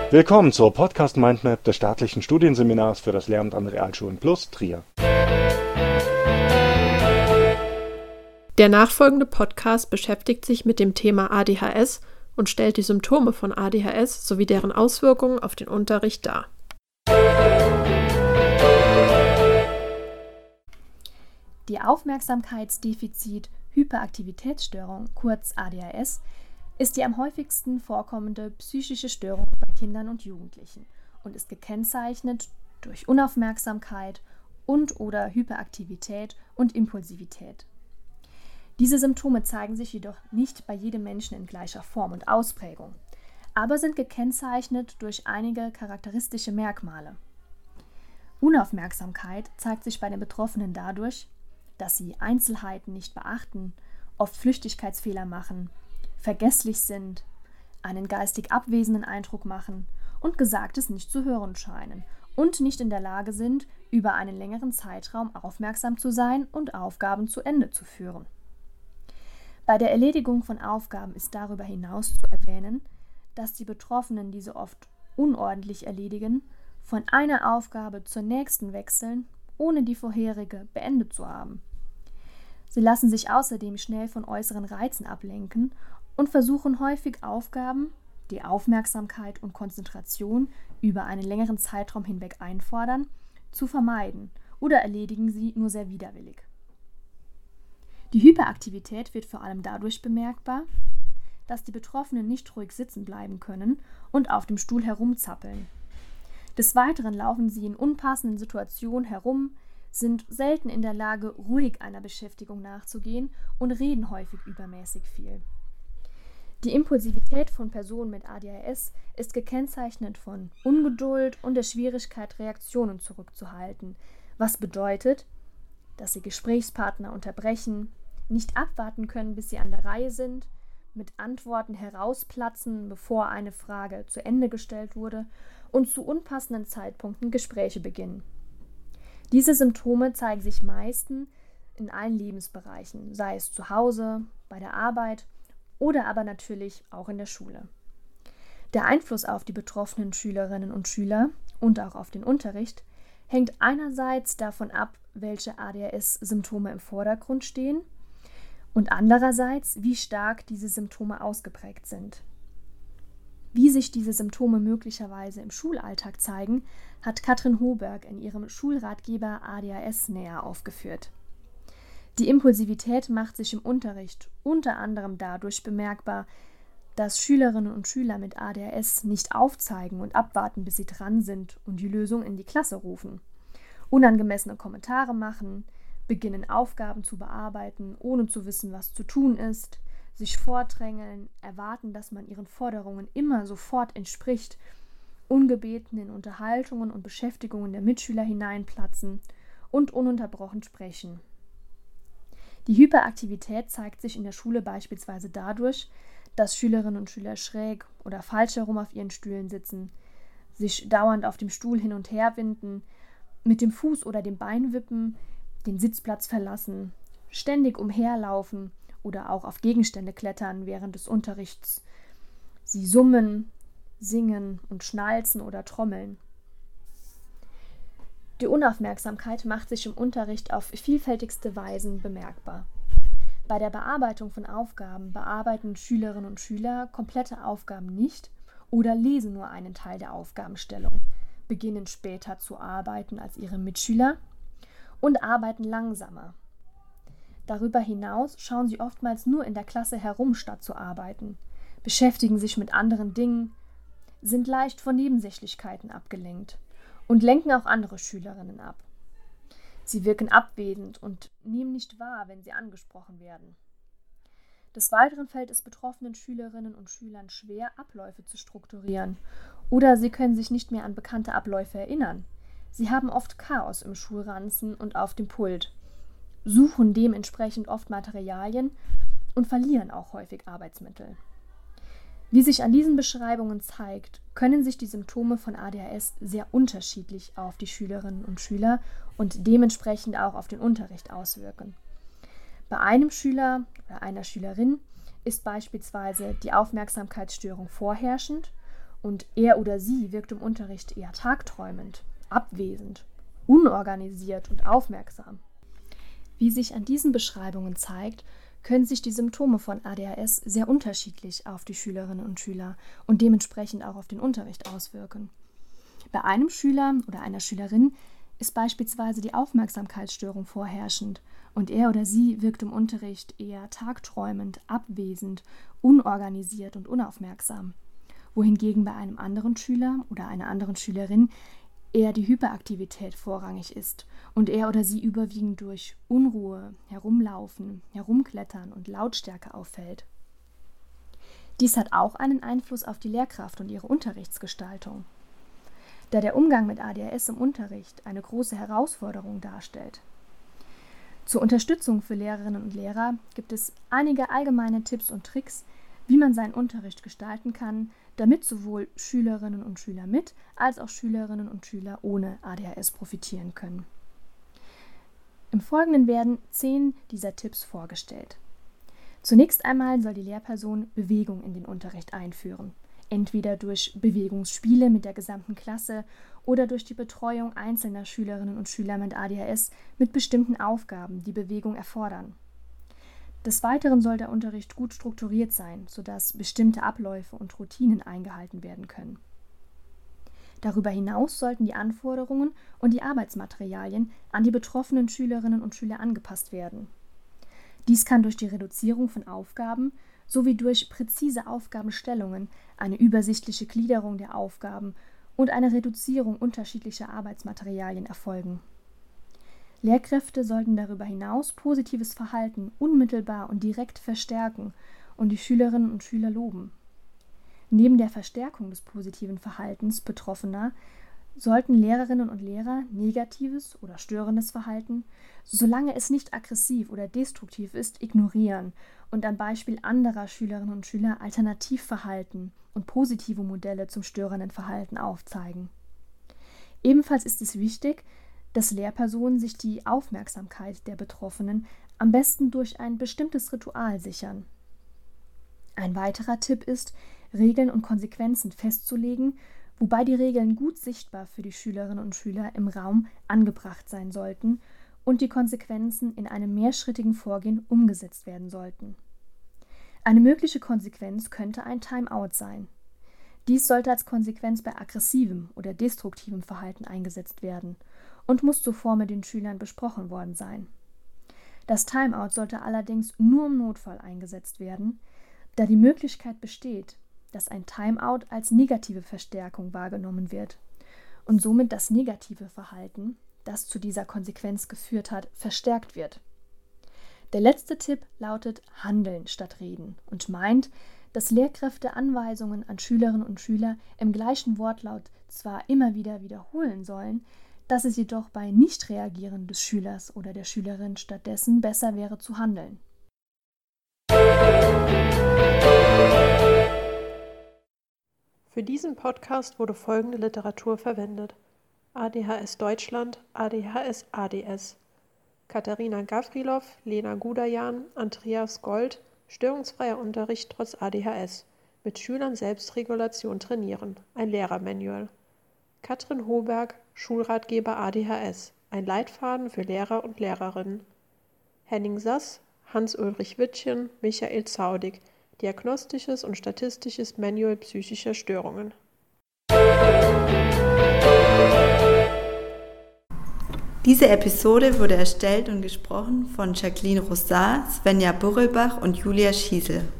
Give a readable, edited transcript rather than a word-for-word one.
Willkommen zur Podcast Mindmap des staatlichen Studienseminars für das Lehramt an Realschulen Plus Trier. Der nachfolgende Podcast beschäftigt sich mit dem Thema ADHS und stellt die Symptome von ADHS sowie deren Auswirkungen auf den Unterricht dar. Die Aufmerksamkeitsdefizit-Hyperaktivitätsstörung, kurz ADHS, ist die am häufigsten vorkommende psychische Störung bei Kindern und Jugendlichen und ist gekennzeichnet durch Unaufmerksamkeit und/oder Hyperaktivität und Impulsivität. Diese Symptome zeigen sich jedoch nicht bei jedem Menschen in gleicher Form und Ausprägung, aber sind gekennzeichnet durch einige charakteristische Merkmale. Unaufmerksamkeit zeigt sich bei den Betroffenen dadurch, dass sie Einzelheiten nicht beachten, oft Flüchtigkeitsfehler machen, vergesslich sind, einen geistig abwesenden Eindruck machen und Gesagtes nicht zu hören scheinen und nicht in der Lage sind, über einen längeren Zeitraum aufmerksam zu sein und Aufgaben zu Ende zu führen. Bei der Erledigung von Aufgaben ist darüber hinaus zu erwähnen, dass die Betroffenen diese oft unordentlich erledigen, von einer Aufgabe zur nächsten wechseln, ohne die vorherige beendet zu haben. Sie lassen sich außerdem schnell von äußeren Reizen ablenken und versuchen häufig Aufgaben, die Aufmerksamkeit und Konzentration über einen längeren Zeitraum hinweg einfordern, zu vermeiden oder erledigen sie nur sehr widerwillig. Die Hyperaktivität wird vor allem dadurch bemerkbar, dass die Betroffenen nicht ruhig sitzen bleiben können und auf dem Stuhl herumzappeln. Des Weiteren laufen sie in unpassenden Situationen herum, sind selten in der Lage, ruhig einer Beschäftigung nachzugehen und reden häufig übermäßig viel. Die Impulsivität von Personen mit ADHS ist gekennzeichnet von Ungeduld und der Schwierigkeit, Reaktionen zurückzuhalten, was bedeutet, dass sie Gesprächspartner unterbrechen, nicht abwarten können, bis sie an der Reihe sind, mit Antworten herausplatzen, bevor eine Frage zu Ende gestellt wurde und zu unpassenden Zeitpunkten Gespräche beginnen. Diese Symptome zeigen sich meistens in allen Lebensbereichen, sei es zu Hause, bei der Arbeit oder aber natürlich auch in der Schule. Der Einfluss auf die betroffenen Schülerinnen und Schüler und auch auf den Unterricht hängt einerseits davon ab, welche ADHS-Symptome im Vordergrund stehen und andererseits, wie stark diese Symptome ausgeprägt sind. Wie sich diese Symptome möglicherweise im Schulalltag zeigen, hat Katrin Hoberg in ihrem Schulratgeber ADHS näher aufgeführt. Die Impulsivität macht sich im Unterricht unter anderem dadurch bemerkbar, dass Schülerinnen und Schüler mit ADHS nicht aufzeigen und abwarten, bis sie dran sind und die Lösung in die Klasse rufen, unangemessene Kommentare machen, beginnen Aufgaben zu bearbeiten, ohne zu wissen, was zu tun ist, sich vordrängeln, erwarten, dass man ihren Forderungen immer sofort entspricht, ungebeten in Unterhaltungen und Beschäftigungen der Mitschüler hineinplatzen und ununterbrochen sprechen. Die Hyperaktivität zeigt sich in der Schule beispielsweise dadurch, dass Schülerinnen und Schüler schräg oder falsch herum auf ihren Stühlen sitzen, sich dauernd auf dem Stuhl hin und her winden, mit dem Fuß oder dem Bein wippen, den Sitzplatz verlassen, ständig umherlaufen oder auch auf Gegenstände klettern während des Unterrichts. Sie summen, singen und schnalzen oder trommeln. Die Unaufmerksamkeit macht sich im Unterricht auf vielfältigste Weisen bemerkbar. Bei der Bearbeitung von Aufgaben bearbeiten Schülerinnen und Schüler komplette Aufgaben nicht oder lesen nur einen Teil der Aufgabenstellung, beginnen später zu arbeiten als ihre Mitschüler und arbeiten langsamer. Darüber hinaus schauen sie oftmals nur in der Klasse herum, statt zu arbeiten, beschäftigen sich mit anderen Dingen, sind leicht von Nebensächlichkeiten abgelenkt und lenken auch andere Schülerinnen ab. Sie wirken abwesend und nehmen nicht wahr, wenn sie angesprochen werden. Des Weiteren fällt es betroffenen Schülerinnen und Schülern schwer, Abläufe zu strukturieren, oder sie können sich nicht mehr an bekannte Abläufe erinnern. Sie haben oft Chaos im Schulranzen und auf dem Pult, suchen dementsprechend oft Materialien und verlieren auch häufig Arbeitsmittel. Wie sich an diesen Beschreibungen zeigt, können sich die Symptome von ADHS sehr unterschiedlich auf die Schülerinnen und Schüler und dementsprechend auch auf den Unterricht auswirken. Bei einem Schüler oder einer Schülerin ist beispielsweise die Aufmerksamkeitsstörung vorherrschend und er oder sie wirkt im Unterricht eher tagträumend, abwesend, unorganisiert und aufmerksam. Wie sich an diesen Beschreibungen zeigt, können sich die Symptome von ADHS sehr unterschiedlich auf die Schülerinnen und Schüler und dementsprechend auch auf den Unterricht auswirken. Bei einem Schüler oder einer Schülerin ist beispielsweise die Aufmerksamkeitsstörung vorherrschend und er oder sie wirkt im Unterricht eher tagträumend, abwesend, unorganisiert und unaufmerksam, wohingegen bei einem anderen Schüler oder einer anderen Schülerin eher die Hyperaktivität vorrangig ist und er oder sie überwiegend durch Unruhe, Herumlaufen, Herumklettern und Lautstärke auffällt. Dies hat auch einen Einfluss auf die Lehrkraft und ihre Unterrichtsgestaltung. Da der Umgang mit ADHS im Unterricht eine große Herausforderung darstellt. Zur Unterstützung für Lehrerinnen und Lehrer gibt es einige allgemeine Tipps und Tricks, wie man seinen Unterricht gestalten kann, damit sowohl Schülerinnen und Schüler mit als auch Schülerinnen und Schüler ohne ADHS profitieren können. Im Folgenden werden 10 dieser Tipps vorgestellt. Zunächst einmal soll die Lehrperson Bewegung in den Unterricht einführen, entweder durch Bewegungsspiele mit der gesamten Klasse oder durch die Betreuung einzelner Schülerinnen und Schüler mit ADHS mit bestimmten Aufgaben, die Bewegung erfordern. Des Weiteren soll der Unterricht gut strukturiert sein, sodass bestimmte Abläufe und Routinen eingehalten werden können. Darüber hinaus sollten die Anforderungen und die Arbeitsmaterialien an die betroffenen Schülerinnen und Schüler angepasst werden. Dies kann durch die Reduzierung von Aufgaben sowie durch präzise Aufgabenstellungen, eine übersichtliche Gliederung der Aufgaben und eine Reduzierung unterschiedlicher Arbeitsmaterialien erfolgen. Lehrkräfte sollten darüber hinaus positives Verhalten unmittelbar und direkt verstärken und die Schülerinnen und Schüler loben. Neben der Verstärkung des positiven Verhaltens Betroffener sollten Lehrerinnen und Lehrer negatives oder störendes Verhalten, solange es nicht aggressiv oder destruktiv ist, ignorieren und am Beispiel anderer Schülerinnen und Schüler Alternativverhalten und positive Modelle zum störenden Verhalten aufzeigen. Ebenfalls ist es wichtig, dass Lehrpersonen sich die Aufmerksamkeit der Betroffenen am besten durch ein bestimmtes Ritual sichern. Ein weiterer Tipp ist, Regeln und Konsequenzen festzulegen, wobei die Regeln gut sichtbar für die Schülerinnen und Schüler im Raum angebracht sein sollten und die Konsequenzen in einem mehrschrittigen Vorgehen umgesetzt werden sollten. Eine mögliche Konsequenz könnte ein Timeout sein. Dies sollte als Konsequenz bei aggressivem oder destruktivem Verhalten eingesetzt werden und muss zuvor mit den Schülern besprochen worden sein. Das Timeout sollte allerdings nur im Notfall eingesetzt werden, da die Möglichkeit besteht, dass ein Timeout als negative Verstärkung wahrgenommen wird und somit das negative Verhalten, das zu dieser Konsequenz geführt hat, verstärkt wird. Der letzte Tipp lautet Handeln statt Reden und meint, dass Lehrkräfte Anweisungen an Schülerinnen und Schüler im gleichen Wortlaut zwar immer wieder wiederholen sollen, dass es jedoch bei Nichtreagieren des Schülers oder der Schülerin stattdessen besser wäre zu handeln. Für diesen Podcast wurde folgende Literatur verwendet: ADHS Deutschland, ADHS ADS, Katharina Gavrilov, Lena Gudajan, Andreas Gold, Störungsfreier Unterricht trotz ADHS, mit Schülern Selbstregulation trainieren, ein Lehrermanual. Katrin Hoberg, Schulratgeber ADHS, ein Leitfaden für Lehrer und Lehrerinnen. Henning Sass, Hans-Ulrich Wittchen, Michael Zaudig, Diagnostisches und statistisches Manual psychischer Störungen. Diese Episode wurde erstellt und gesprochen von Jacqueline Rosat, Svenja Burrelbach und Julia Schiesel.